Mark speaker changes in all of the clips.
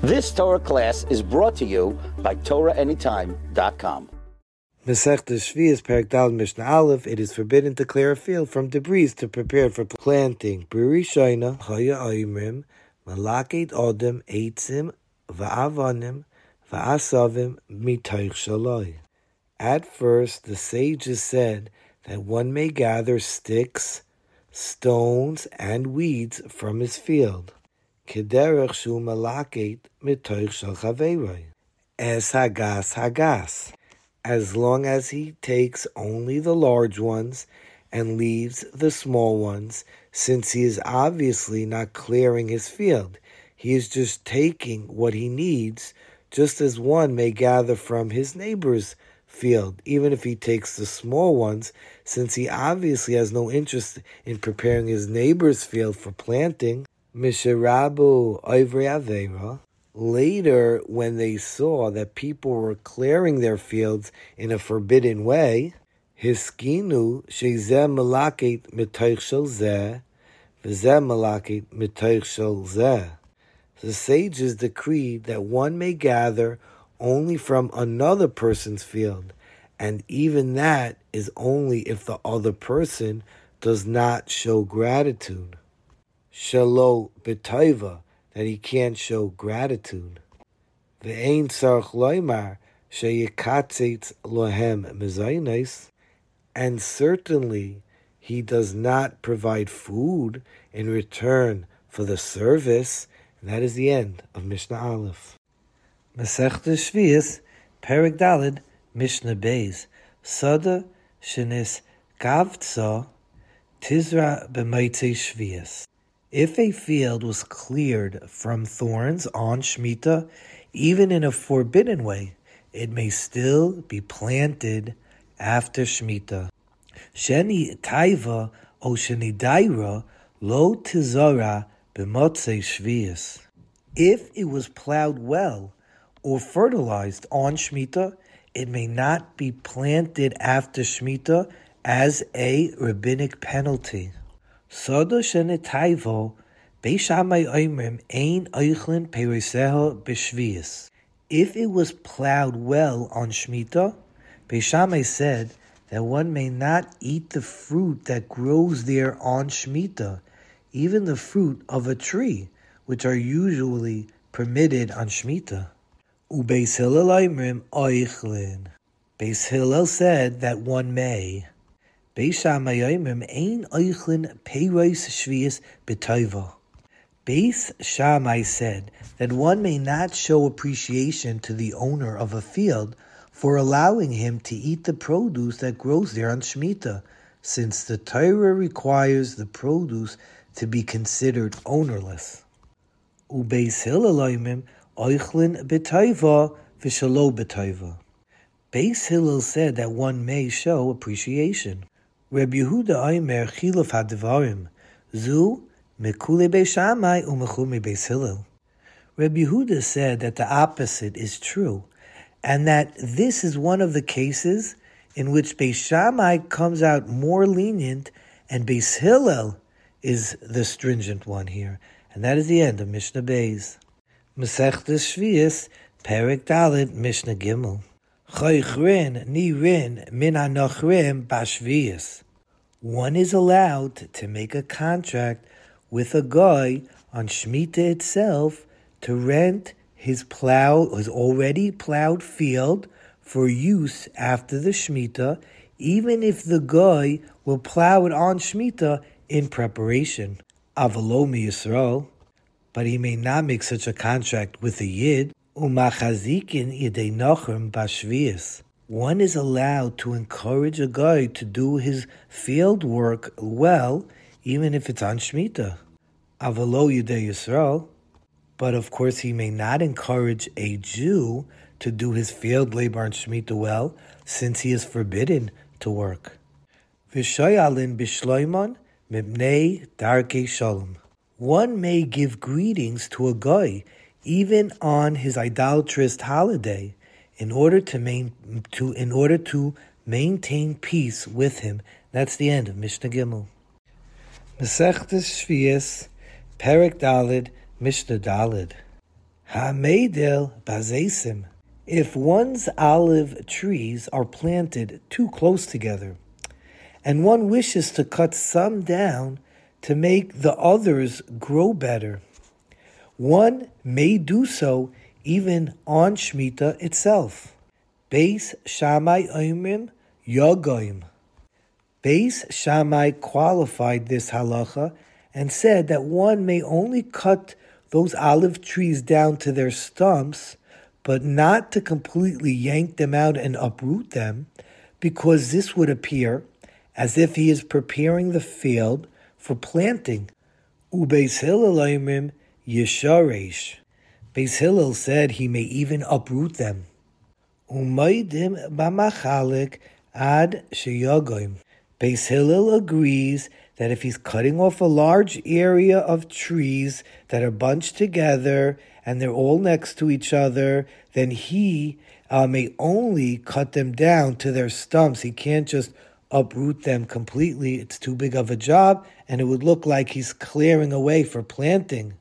Speaker 1: This Torah class is brought to you by TorahAnytime.com.
Speaker 2: Masechta Shvius, Perek Daled, Mishnah Aleph. It is forbidden to clear a field from debris to prepare for planting. B'Rishayna, Chaya Oimrim, Malakit Odem, Eitzim, Va'avanim, Va'asavim, Mitoich Shaloi. At first, the sages said that one may gather sticks, stones, and weeds from his field. Kederech shu malakit mitoich shel chaveiroi. Es hagas. As long as he takes only the large ones and leaves the small ones, since he is obviously not clearing his field. He is just taking what he needs, just as one may gather from his neighbor's field, even if he takes the small ones, since he obviously has no interest in preparing his neighbor's field for planting. Mishirabu Oivri Aveira. Later, when they saw that people were clearing their fields in a forbidden way, Hiskinu Shezeh Malakit Mitoich Shel Zeh, V'zeh Malakit Mitoich Shel Zeh. The sages decreed that one may gather only from another person's field, and even that is only if the other person does not show gratitude. Shelo b'taiva, that he can't show gratitude. Ve'ein tzarich loymar sheyikatzitz lohem mezainis, and certainly he does not provide food in return for the service. And that is the end of Mishnah Aleph. Masechta Shvius, Perek Daled, Mishnah Beis. Sada shenis gavtza tizra b'maitzei Shvius. If a field was cleared from thorns on Shemitah, even in a forbidden way, it may still be planted after Shemitah. Sheni taiva o sheni daira lo tizara b'motzei Shvius. If it was plowed well or fertilized on Shemitah, it may not be planted after Shemitah as a rabbinic penalty. Sodo shenetaivo, Beis Shammai oimrim ein oichlin peiroseho b'shvius. If it was plowed well on Shemitah, Beis Shammai said that one may not eat the fruit that grows there on Shemitah, even the fruit of a tree, which are usually permitted on Shemitah. Ubeis Hillel oimrim oichlin. Beis Hillel said that one may. Beis Shammai oimrim ein oichlin peiros shvius b'toiva. Beis Shammai said that one may not show appreciation to the owner of a field for allowing him to eat the produce that grows there on Shemitah, since the Torah requires the produce to be considered ownerless. Ubeis Hillel oimrim oichlin b'toiva v'shalo b'toiva. Beis Hillel said that one may show appreciation. Reb Yehuda Omer Chiluf Hadvarim Zu Mekule Beis Shammai u'Mechumi Beis Hillel. Reb Yehuda said that the opposite is true, and that this is one of the cases in which Beis Shammai comes out more lenient, and Beis Hillel is the stringent one here. And that is the end of Mishnah Beis. Masechta Shvius, Perek Daled, Mishnah Gimel. Choichrin nirin min hanochrim bashvius. One is allowed to make a contract with a guy on Shemitah itself to rent his already plowed field for use after the Shemitah, even if the guy will plow it on Shemitah in preparation. Avalo mi Yisrael, but he may not make such a contract with a Yid. Umachazikin yidei nochrim bashvius. One is allowed to encourage a guy to do his field work well, even if it's on Shemitah. Avalo yidei Yisrael, but of course he may not encourage a Jew to do his field labor on Shemitah well, since he is forbidden to work. V'shoyalin b'shloimon mibnei darkei shalom. One may give greetings to a guy even on his idolatrous holiday, in order to maintain peace with him. That's the end of Mishnah Gimel. Masechta Shvius, Perek Daled, Mishnah Daled. Hamedel bazesim. If one's olive trees are planted too close together, and one wishes to cut some down to make the others grow better, one may do so even on Shemitah itself. Beis Shammai Oimrim Yogoim. Beis Shammai qualified this halacha and said that one may only cut those olive trees down to their stumps, but not to completely yank them out and uproot them, because this would appear as if he is preparing the field for planting. Ubeis Hillel Oimrim Yesharesh. Beis Hillel said he may even uproot them. Umaydim b'machalik ad sheyagoim. Beis Hillel agrees that if he's cutting off a large area of trees that are bunched together and they're all next to each other, then he may only cut them down to their stumps. He can't just uproot them completely. It's too big of a job, and it would look like he's clearing away for planting.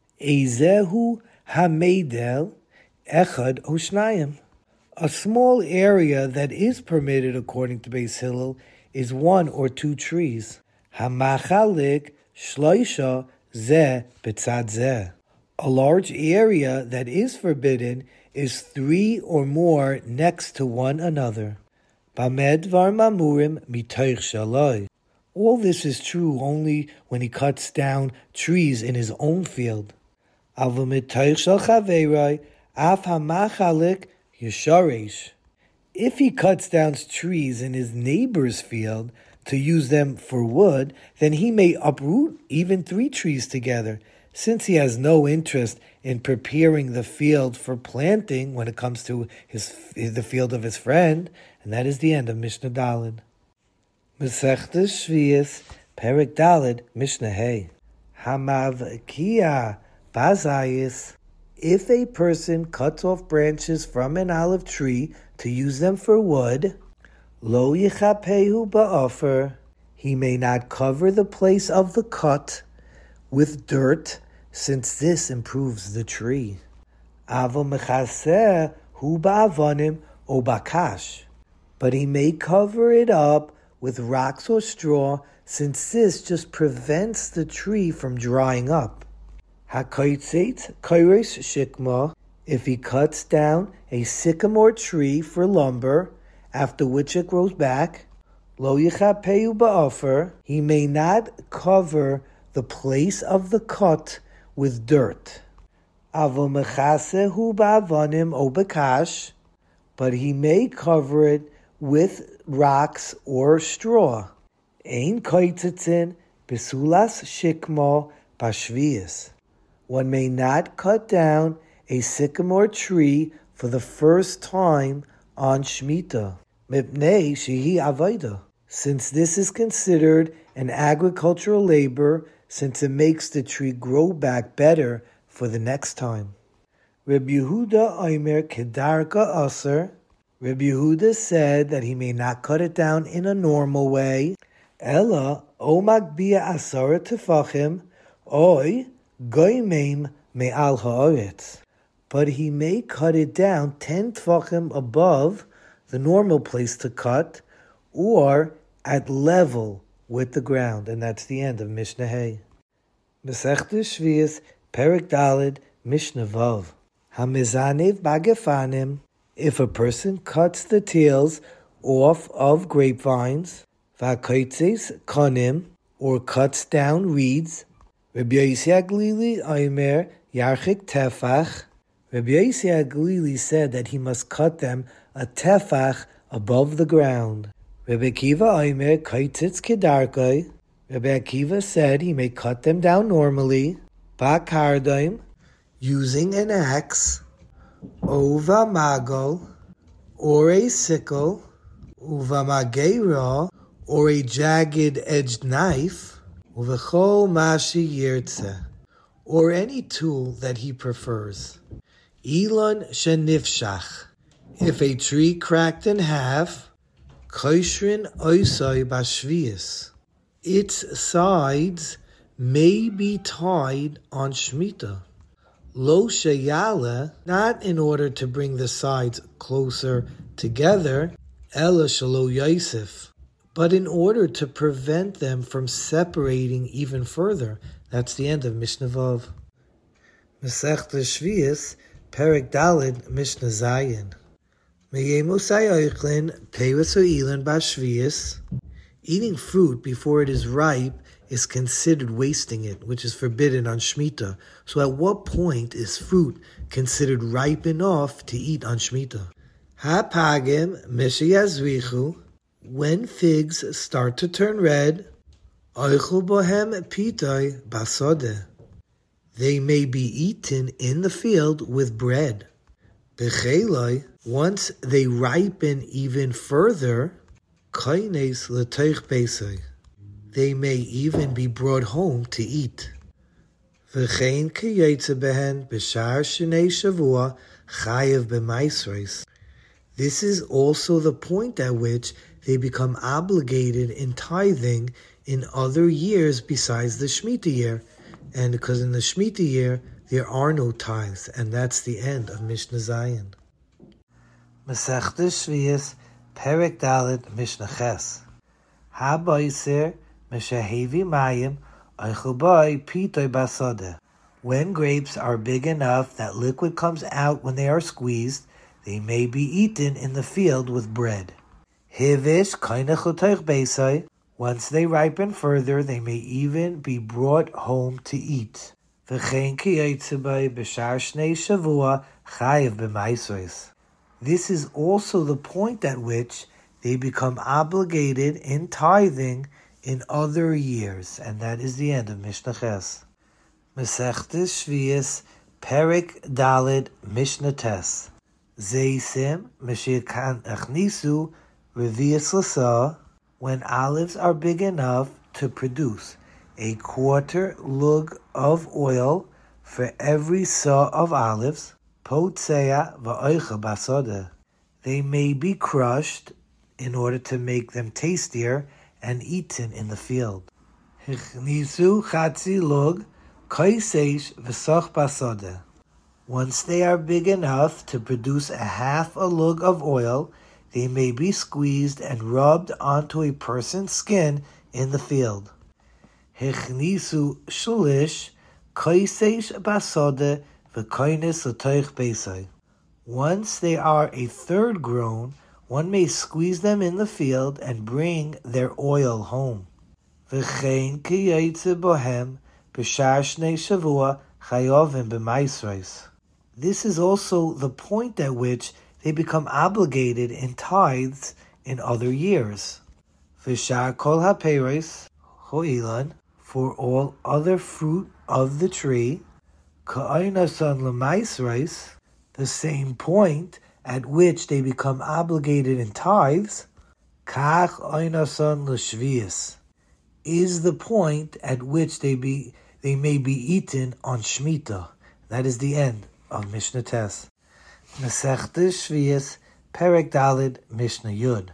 Speaker 2: Ezehu hamedel echad ushnayim. A small area that is permitted, according to Beis Hillel, is 1 or 2 trees. Hamachalik shloisha zeh b'tzad zeh. A large area that is forbidden is 3 or more next to one another. Bamed var mamurim mitoich shaloi. All this is true only when he cuts down trees in his own field. Avu mitoich shal chaveiroi af hamachalik yesharesh. If he cuts down trees in his neighbor's field to use them for wood, then he may uproot even 3 trees together, since he has no interest in preparing the field for planting when it comes to the field of his friend. And that is the end of Mishnah Daled. Masechtas Shvius, Perek Daled, Mishnah Hey. Hamavkiya bazayis. If a person cuts off branches from an olive tree to use them for wood, lo yichapehu ba'ofer, he may not cover the place of the cut with dirt, since this improves the tree. Avo mechaseh hu ba'avonim o bakash, but he may cover it up with rocks or straw, since this just prevents the tree from drying up. Hakoitzet koiris shikma, if he cuts down a sycamore tree for lumber, after which it grows back, lo yichapeu ba'ofer, he may not cover the place of the cut with dirt. Avo mechasehu ba'avonim o bekash, but he may cover it with rocks or straw. Ein koitzitzin besulas shikma bashvius. One may not cut down a sycamore tree for the first time on Shemitah, mipnei shehi avoda, since this is considered an agricultural labor, since it makes the tree grow back better for the next time. Reb Yehuda Omer kedarka aser. Reb Yehuda said that he may not cut it down in a normal way. Ella o magbia asara tefachim oy goymeim me'al ha'aretz. But he may cut it down 10 tefachim above the normal place to cut, or at level with the ground. And that's the end of Mishnah Hey. Masechtas Shvius, Perek Daled, Mishnah Vav. Hamizanev bagefanim. If a person cuts the tails off of grapevines, v'hakoitzes konim, or cuts down reeds, Rabbi Yossi Haglili Omer yarchik tefach. Rabbi Yossi Haglili said that he must cut them a tefach above the ground. Rabbi Akiva Omer koitzitz kedarkoi. Rabbi Akiva said he may cut them down normally, bakardaim, using an axe, ova magol, or a sickle, uva magera, or a jagged-edged knife, uvechol mashi yirtze, or any tool that he prefers. Elon shenifshach, if a tree cracked in half, koshrin oisoi bashvius, its sides may be tied on Shemitah. Lo sheyala, not in order to bring the sides closer together, ela shelo yosef, but in order to prevent them from separating even further. That's the end of Mishnah Vav. Masechta Shvius, Perek Daled, Mishnah Zayin. Meyemosai oichlin, peres ho'ilan b'shvius. Eating fruit before it is ripe is considered wasting it, which is forbidden on Shemitah. So at what point is fruit considered ripe enough to eat on Shemitah? Ha-pagim meshiyazrichu, when figs start to turn red, oichel bohem pitoi basodeh, they may be eaten in the field with bread. Becheloi, once they ripen even further, kaines l'toich beisai, they may even be brought home to eat. V'chein kiyotze behen b'shar shnei shavua chayev b'maisros. This is also the point at which they become obligated in tithing in other years besides the Shemitah year. And because in the Shemitah year, there are no tithes. And that's the end of Mishnah Zayin. Masechta Shvius, Perek Dalet, Mishnah Ches. Ha-boiser, meshahevi mayim, oichel boi pitoi basodeh. When grapes are big enough that liquid comes out when they are squeezed, they may be eaten in the field with bread. Hivish kainech l'toich beisai. Once they ripen further, they may even be brought home to eat. V'chein kiyotze boi b'shar shnei shavua chayev b'maisros. This is also the point at which they become obligated in tithing in other years. And that is the end of Mishnah Ches. Masechta Shvius, Perek Daled, Mishnah Tes. Zeisim, Meshir Achnisu, Revius Lasa, when olives are big enough to produce a quarter lug of oil for every saw of olives, potzea va'oicha basodeh, they may be crushed in order to make them tastier and eaten in the field. Hichnisu chatzi lug kaiseish v'soch basodeh. Once they are big enough to produce a half a lug of oil, they may be squeezed and rubbed onto a person's skin in the field. Hichnisu shulish kaiseish basodeh v'koines l'toich beisai. Once they are a third grown, one may squeeze them in the field and bring their oil home. V'chein kiyotze bohem b'shar shnei shavua chayovim b'maisros. This is also the point at which they become obligated in tithes in other years. V'shar kol haperos ho'ilan, for all other fruit of the tree, ka'oinasan l'maisros, the same point at which they become obligated in tithes, kach oinasan l'shvius, is the point at which they may be eaten on Shemitah. That is the end of Mishnah Tes. Masechta Shvius, Perek Daled, Mishnah Yud.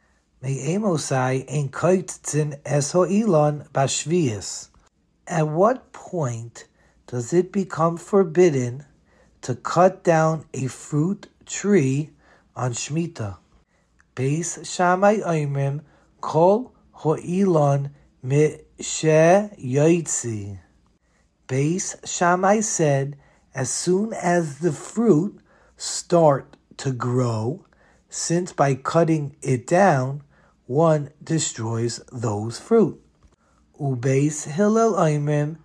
Speaker 2: Me'emosai ein koitzin es ho'ilan b'shvius. At what point does it become forbidden to cut down a fruit tree on Shemitah? Beis Shammai oimrim kol ho'ilan mishe yoitzi. Beis Shammai said, as soon as the fruit start to grow, since by cutting it down, one destroys those fruit. Ubeis Hillel oimrim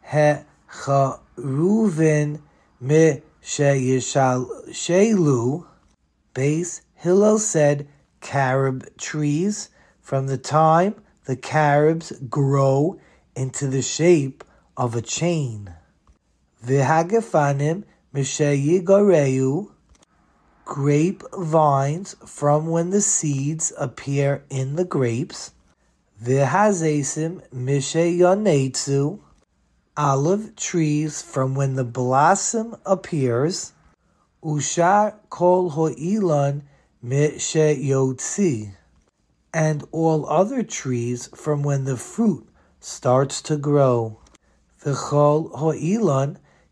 Speaker 2: hecharuven me sheyishal. Beis Hillel said carob trees, from the time the carobs grow into the shape of a chain. V'hagefanim misheyigareu, grape vines, from when the seeds appear in the grapes. V'hazesim misheyonetzu, olive trees, from when the blossom appears. Ushar kol ho'ilan misheyotzi, and all other trees from when the fruit starts to grow. V'chol ho'ilan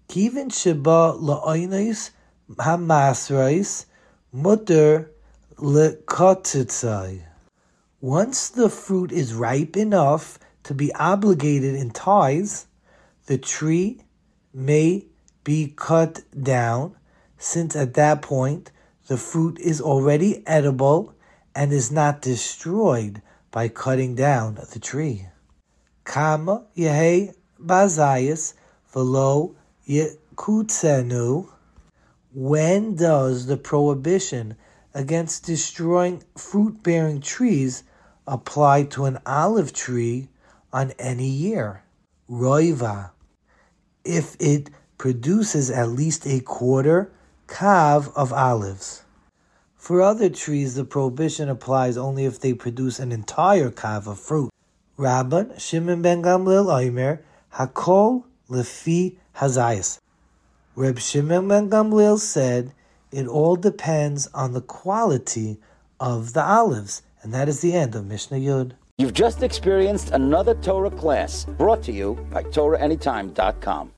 Speaker 2: Kivin sheba la'oinis hamasrais mutter lekotitzai. Once the fruit is ripe enough to be obligated in tithes, the tree may be cut down, since at that point the fruit is already edible and is not destroyed by cutting down the tree. Kama yehe bazayis velo yekutzenu. When does the prohibition against destroying fruit-bearing trees apply to an olive tree on any year? Roiva, if it produces at least a quarter kav of olives. For other trees, the prohibition applies only if they produce an entire kav of fruit. Rabban Shimon ben Gamliel Omer, Hakol lefi hazayis. Reb Shimon ben Gamliel said, it all depends on the quality of the olives. And that is the end of Mishnah Yud.
Speaker 1: You've just experienced another Torah class brought to you by TorahAnytime.com.